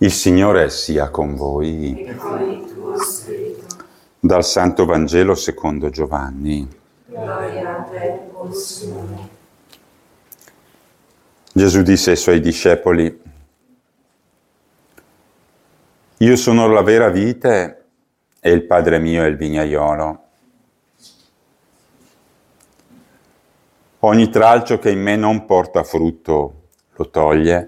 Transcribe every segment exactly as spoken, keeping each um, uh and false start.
Il Signore sia con voi. E con il tuo spirito. Dal Santo Vangelo secondo Giovanni. Gloria a te, o Signore. Gesù disse ai suoi discepoli: Io sono la vera vite e il Padre mio è il vignaiolo. Ogni tralcio che in me non porta frutto lo toglie,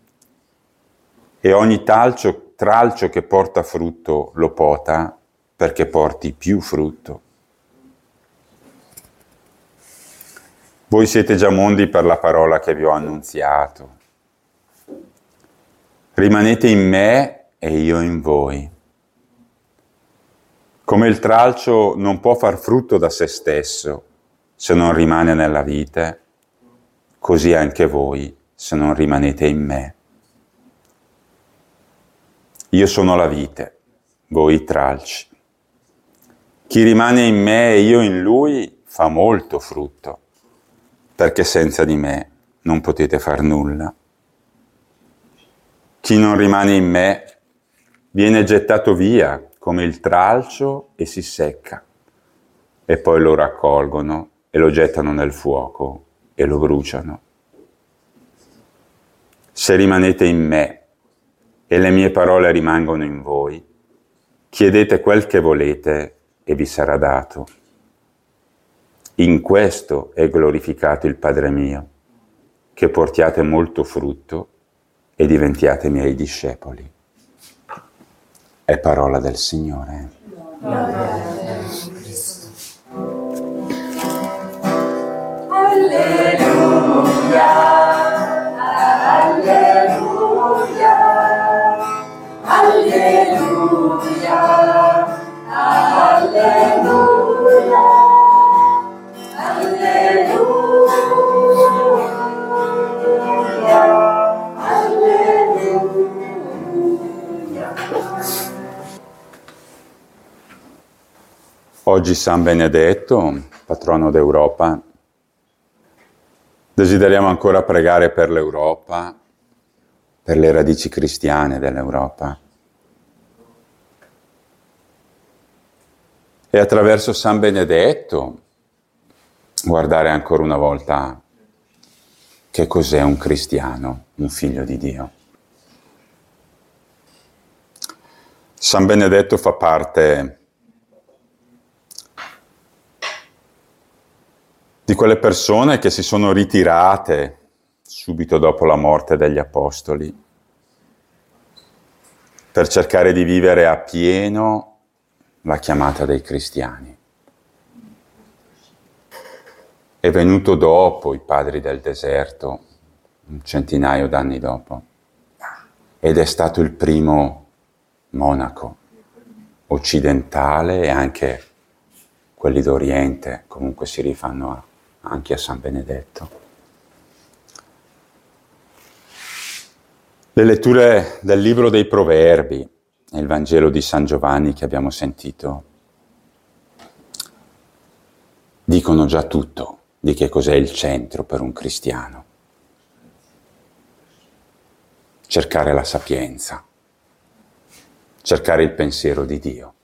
e ogni talcio, tralcio che porta frutto lo pota, perché porti più frutto. Voi siete già mondi per la parola che vi ho annunziato. Rimanete in me e io in voi. Come il tralcio non può far frutto da se stesso se non rimane nella vite, così anche voi se non rimanete in me. Io sono la vite, voi i tralci. Chi rimane in me e io in lui fa molto frutto, perché senza di me non potete far nulla. Chi non rimane in me viene gettato via come il tralcio e si secca, e poi lo raccolgono e lo gettano nel fuoco e lo bruciano. Se rimanete in me e le mie parole rimangono in voi, chiedete quel che volete e vi sarà dato. In questo è glorificato il Padre mio, che portiate molto frutto e diventiate miei discepoli. È parola del Signore. Alleluia, alleluia, alleluia, alleluia, alleluia, alleluia. Oggi San Benedetto, patrono d'Europa. Desideriamo ancora pregare per l'Europa, per le radici cristiane dell'Europa. E attraverso San Benedetto guardare ancora una volta che cos'è un cristiano, un figlio di Dio. San Benedetto fa parte di quelle persone che si sono ritirate subito dopo la morte degli Apostoli per cercare di vivere appieno la chiamata dei cristiani. È venuto dopo i padri del deserto, un centinaio d'anni dopo, ed è stato il primo monaco occidentale, e anche quelli d'Oriente comunque si rifanno a anche a San Benedetto. Le letture del libro dei Proverbi e il Vangelo di San Giovanni che abbiamo sentito dicono già tutto di che cos'è il centro per un cristiano. Cercare la sapienza, cercare il pensiero di Dio.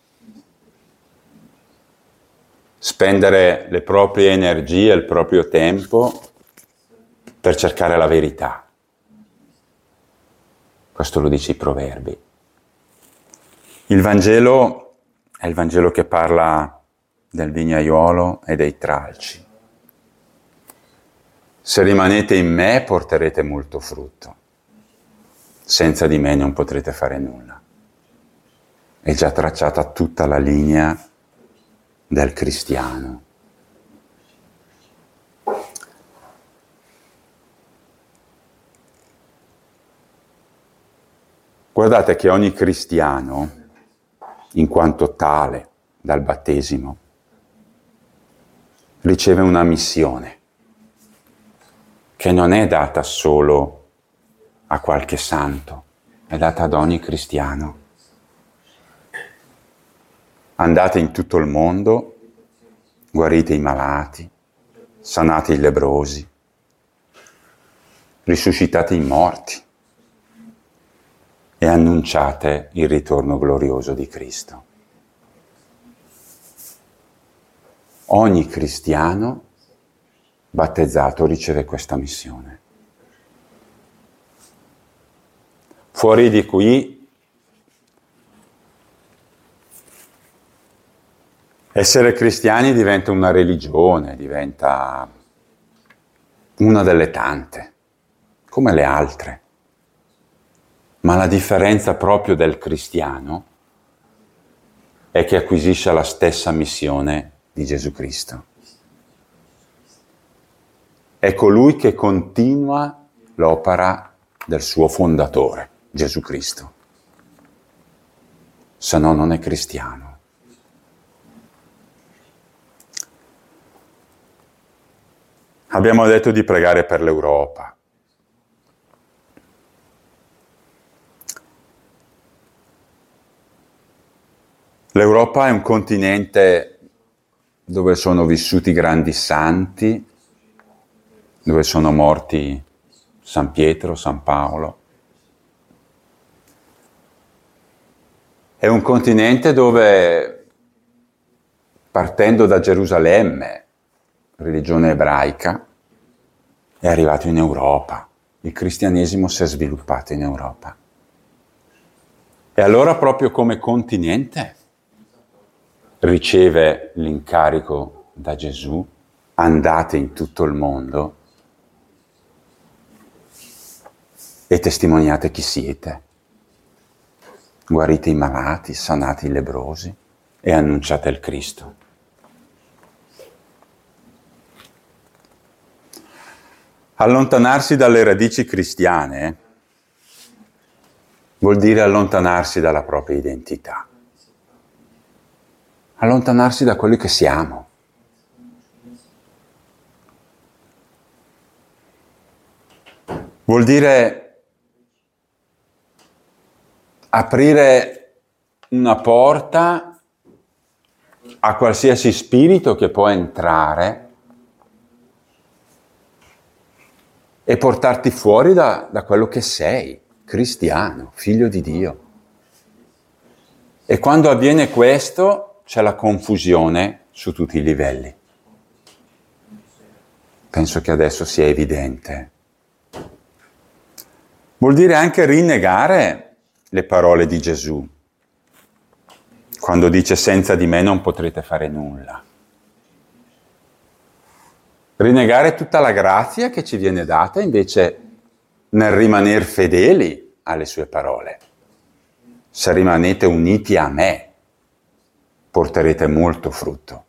Spendere le proprie energie, il proprio tempo per cercare la verità. Questo lo dice i Proverbi. Il Vangelo è il Vangelo che parla del vignaiolo e dei tralci. Se rimanete in me porterete molto frutto. Senza di me non potrete fare nulla. È già tracciata tutta la linea del cristiano. Guardate che ogni cristiano, in quanto tale dal battesimo, riceve una missione che non è data solo a qualche santo, è data ad ogni cristiano. Andate in tutto il mondo, guarite i malati, sanate i lebbrosi, risuscitate i morti, e annunciate il ritorno glorioso di Cristo. Ogni cristiano battezzato riceve questa missione. Fuori di qui, essere cristiani diventa una religione, diventa una delle tante, come le altre. Ma la differenza proprio del cristiano è che acquisisce la stessa missione di Gesù Cristo. È colui che continua l'opera del suo fondatore, Gesù Cristo. Se no, non è cristiano. Abbiamo detto di pregare per l'Europa. L'Europa è un continente dove sono vissuti grandi santi, dove sono morti San Pietro, San Paolo. È un continente dove, partendo da Gerusalemme, religione ebraica, è arrivato in Europa. Il cristianesimo si è sviluppato in Europa. E allora, proprio come continente, riceve l'incarico da Gesù: andate in tutto il mondo e testimoniate chi siete. Guarite i malati, sanate i lebbrosi e annunciate il Cristo. Allontanarsi dalle radici cristiane vuol dire allontanarsi dalla propria identità. Allontanarsi da quelli che siamo. Vuol dire aprire una porta a qualsiasi spirito che può entrare e portarti fuori da, da quello che sei, cristiano, figlio di Dio. E quando avviene questo, c'è la confusione su tutti i livelli. Penso che adesso sia evidente. Vuol dire anche rinnegare le parole di Gesù, quando dice: senza di me non potrete fare nulla. Rinnegare tutta la grazia che ci viene data invece nel rimanere fedeli alle sue parole. Se rimanete uniti a me, porterete molto frutto.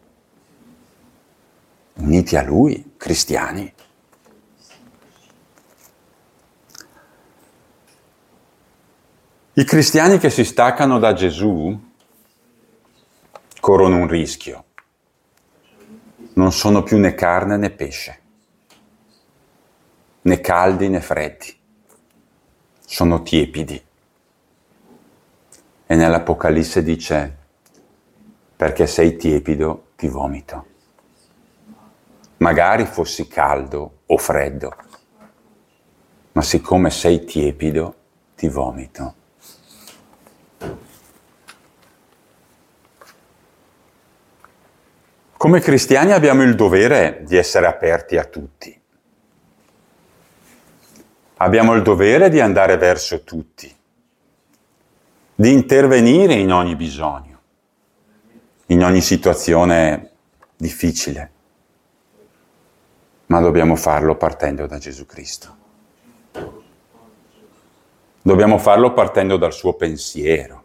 Uniti a Lui, cristiani. I cristiani che si staccano da Gesù corrono un rischio. Non sono più né carne né pesce, né caldi né freddi. Sono tiepidi. E nell'Apocalisse dice: perché sei tiepido, ti vomito. Magari fossi caldo o freddo, ma siccome sei tiepido, ti vomito. Come cristiani abbiamo il dovere di essere aperti a tutti. Abbiamo il dovere di andare verso tutti, di intervenire in ogni bisogno, in ogni situazione difficile, ma dobbiamo farlo partendo da Gesù Cristo. Dobbiamo farlo partendo dal suo pensiero.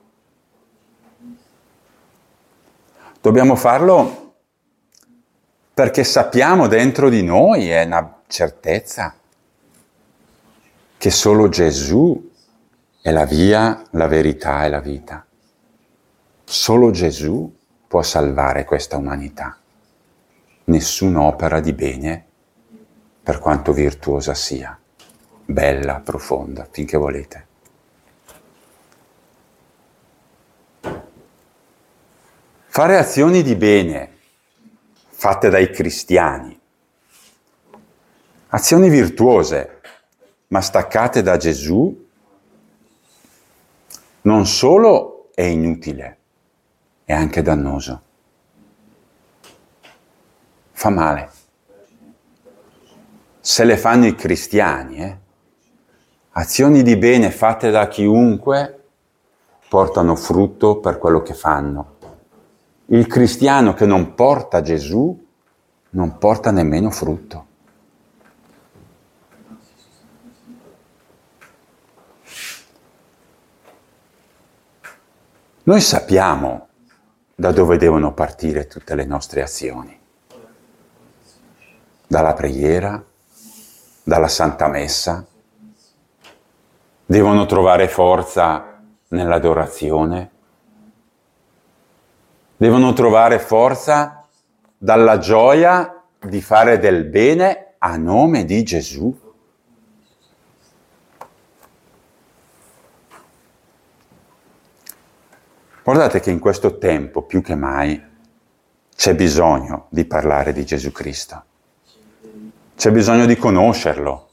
Dobbiamo farlo perché sappiamo dentro di noi, è una certezza, che solo Gesù è la via, la verità e la vita. Solo Gesù può salvare questa umanità. Nessun'opera di bene, per quanto virtuosa sia, bella, profonda, finché volete. Fare azioni di bene fatte dai cristiani, azioni virtuose, ma staccate da Gesù, non solo è inutile, è anche dannoso. Fa male. Se le fanno i cristiani, eh? Azioni di bene fatte da chiunque portano frutto per quello che fanno. Il cristiano che non porta Gesù non porta nemmeno frutto. Noi sappiamo da dove devono partire tutte le nostre azioni. Dalla preghiera, dalla Santa Messa. Devono trovare forza nell'adorazione. Devono trovare forza dalla gioia di fare del bene a nome di Gesù. Guardate che in questo tempo, più che mai, c'è bisogno di parlare di Gesù Cristo. C'è bisogno di conoscerlo.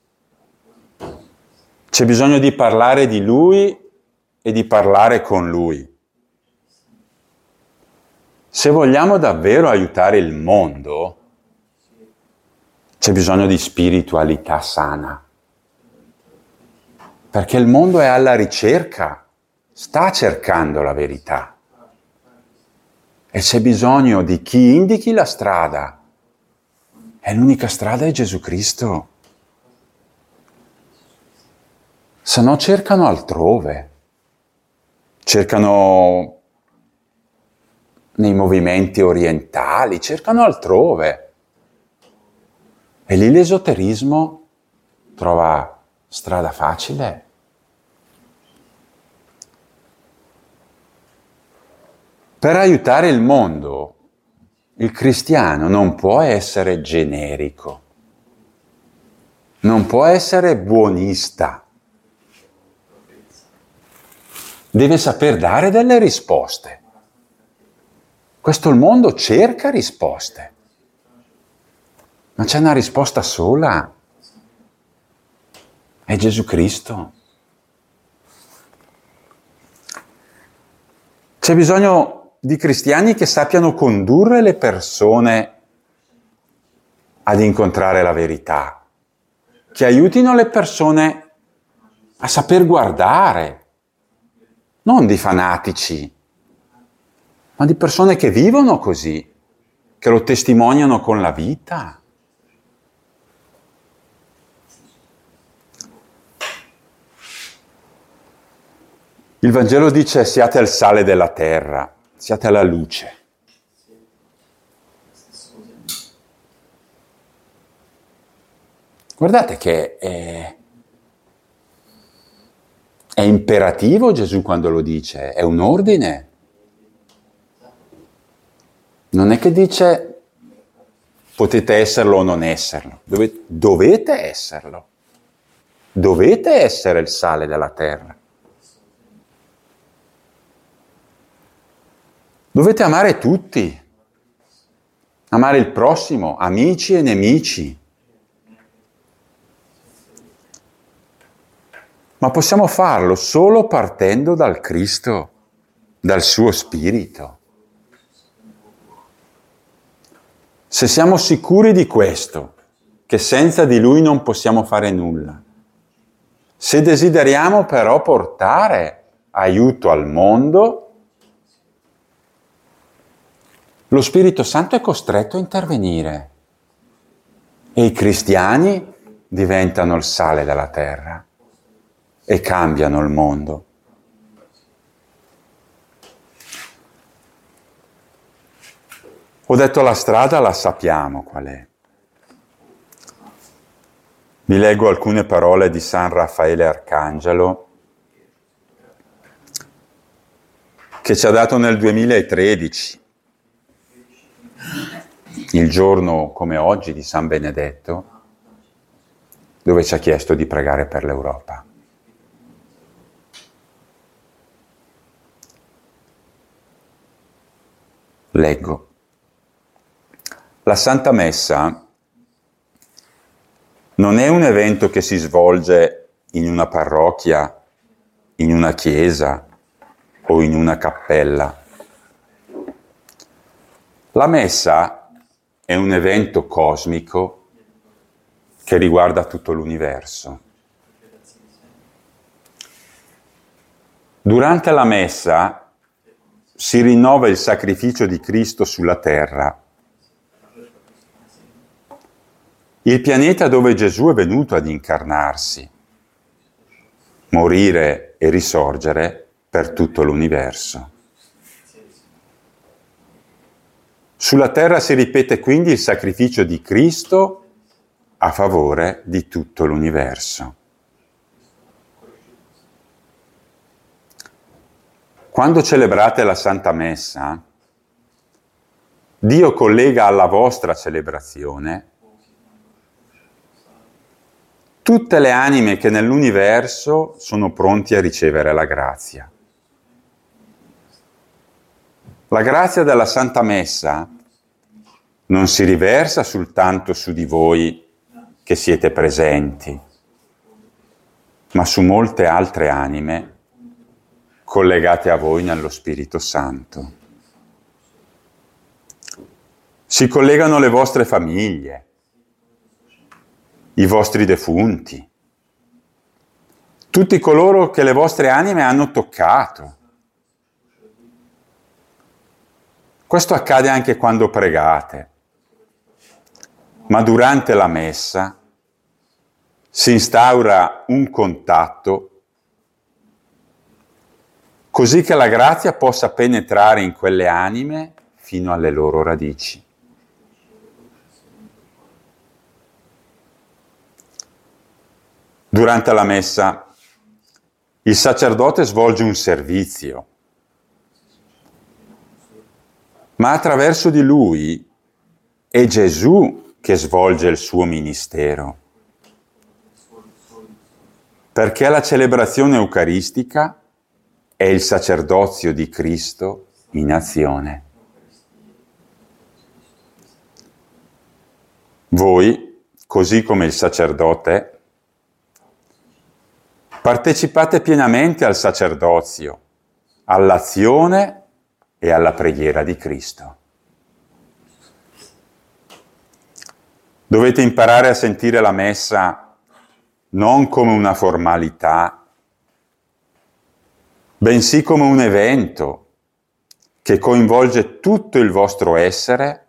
C'è bisogno di parlare di Lui e di parlare con Lui. Se vogliamo davvero aiutare il mondo, c'è bisogno di spiritualità sana. Perché il mondo è alla ricerca, sta cercando la verità. E c'è bisogno di chi indichi la strada. E l'unica strada è Gesù Cristo. Se no cercano altrove. Cercano nei movimenti orientali, cercano altrove. E lì l'esoterismo trova strada facile. Per aiutare il mondo, il cristiano non può essere generico, non può essere buonista. Deve saper dare delle risposte. Questo il mondo cerca risposte, ma c'è una risposta sola, è Gesù Cristo. C'è bisogno di cristiani che sappiano condurre le persone ad incontrare la verità, che aiutino le persone a saper guardare, non di fanatici, ma di persone che vivono così, che lo testimoniano con la vita. Il Vangelo dice: siate il sale della terra, siate la luce. Guardate che è, è imperativo Gesù quando lo dice, è un ordine. Non è che dice potete esserlo o non esserlo, dovete, dovete esserlo. Dovete essere il sale della terra. Dovete amare tutti, amare il prossimo, amici e nemici. Ma possiamo farlo solo partendo dal Cristo, dal suo Spirito. Se siamo sicuri di questo, che senza di Lui non possiamo fare nulla, se desideriamo però portare aiuto al mondo, lo Spirito Santo è costretto a intervenire e i cristiani diventano il sale della terra e cambiano il mondo. Ho detto la strada la sappiamo qual è. Vi leggo alcune parole di San Raffaele Arcangelo che ci ha dato nel duemilatredici, il giorno come oggi di San Benedetto, dove ci ha chiesto di pregare per l'Europa. Leggo. La Santa Messa non è un evento che si svolge in una parrocchia in una chiesa o in una cappella. La messa è un evento cosmico che riguarda tutto l'universo. Durante la messa si rinnova il sacrificio di Cristo sulla terra. Il pianeta dove Gesù è venuto ad incarnarsi, morire e risorgere per tutto l'universo. Sulla terra si ripete quindi il sacrificio di Cristo a favore di tutto l'universo. Quando celebrate la Santa Messa, Dio collega alla vostra celebrazione tutte le anime che nell'universo sono pronti a ricevere la grazia. La grazia della Santa Messa non si riversa soltanto su di voi che siete presenti, ma su molte altre anime collegate a voi nello Spirito Santo. Si collegano le vostre famiglie, i vostri defunti, tutti coloro che le vostre anime hanno toccato. Questo accade anche quando pregate, ma durante la messa si instaura un contatto così che la grazia possa penetrare in quelle anime fino alle loro radici. Durante la messa il sacerdote svolge un servizio, ma attraverso di lui è Gesù che svolge il suo ministero, perché la celebrazione eucaristica è il sacerdozio di Cristo in azione. Voi, così come il sacerdote, partecipate pienamente al sacerdozio, all'azione e alla preghiera di Cristo. Dovete imparare a sentire la messa non come una formalità, bensì come un evento che coinvolge tutto il vostro essere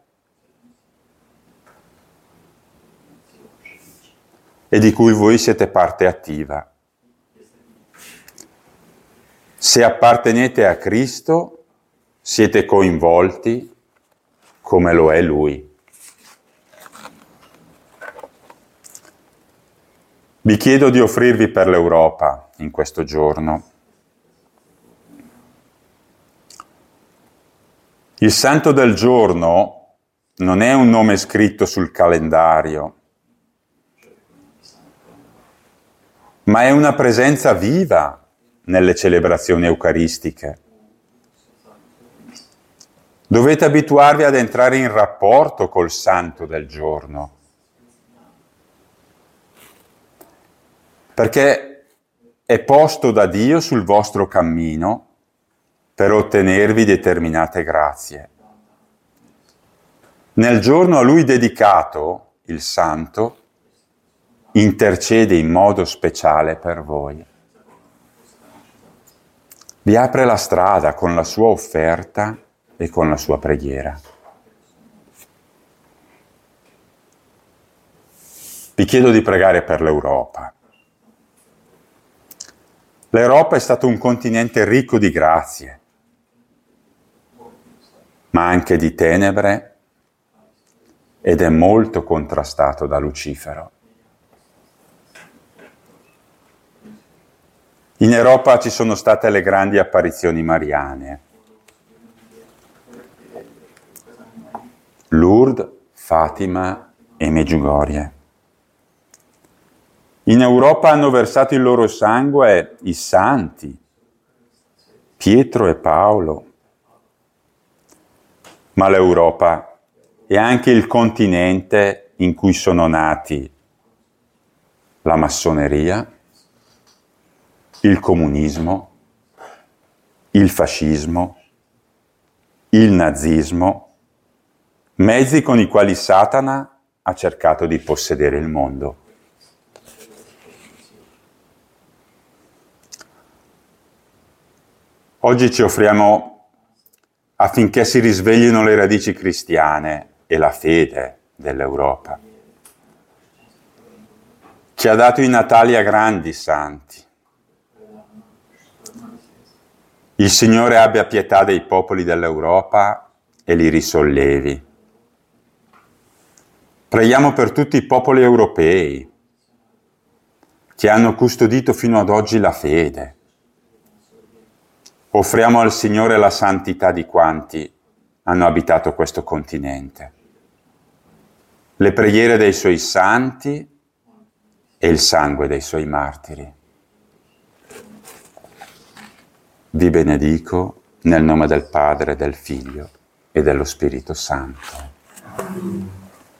e di cui voi siete parte attiva. Se appartenete a Cristo, siete coinvolti come lo è Lui. Vi chiedo di offrirvi per l'Europa in questo giorno. Il santo del giorno non è un nome scritto sul calendario, ma è una presenza viva nelle celebrazioni eucaristiche. Dovete abituarvi ad entrare in rapporto col santo del giorno, perché è posto da Dio sul vostro cammino per ottenervi determinate grazie. Nel giorno a Lui dedicato, il santo intercede in modo speciale per voi. Vi apre la strada con la sua offerta e con la sua preghiera. Vi chiedo di pregare per l'Europa. L'Europa è stato un continente ricco di grazie, ma anche di tenebre, ed è molto contrastato da Lucifero. In Europa ci sono state le grandi apparizioni mariane. Lourdes, Fatima e Medjugorje. In Europa hanno versato il loro sangue i santi, Pietro e Paolo. Ma l'Europa è anche il continente in cui sono nati la massoneria, il comunismo, il fascismo, il nazismo, mezzi con i quali Satana ha cercato di possedere il mondo. Oggi ci offriamo affinché si risveglino le radici cristiane e la fede dell'Europa. Ci ha dato i Natali a grandi santi. Il Signore abbia pietà dei popoli dell'Europa e li risollevi. Preghiamo per tutti i popoli europei che hanno custodito fino ad oggi la fede. Offriamo al Signore la santità di quanti hanno abitato questo continente, le preghiere dei Suoi santi e il sangue dei Suoi martiri. Vi benedico nel nome del Padre, del Figlio e dello Spirito Santo.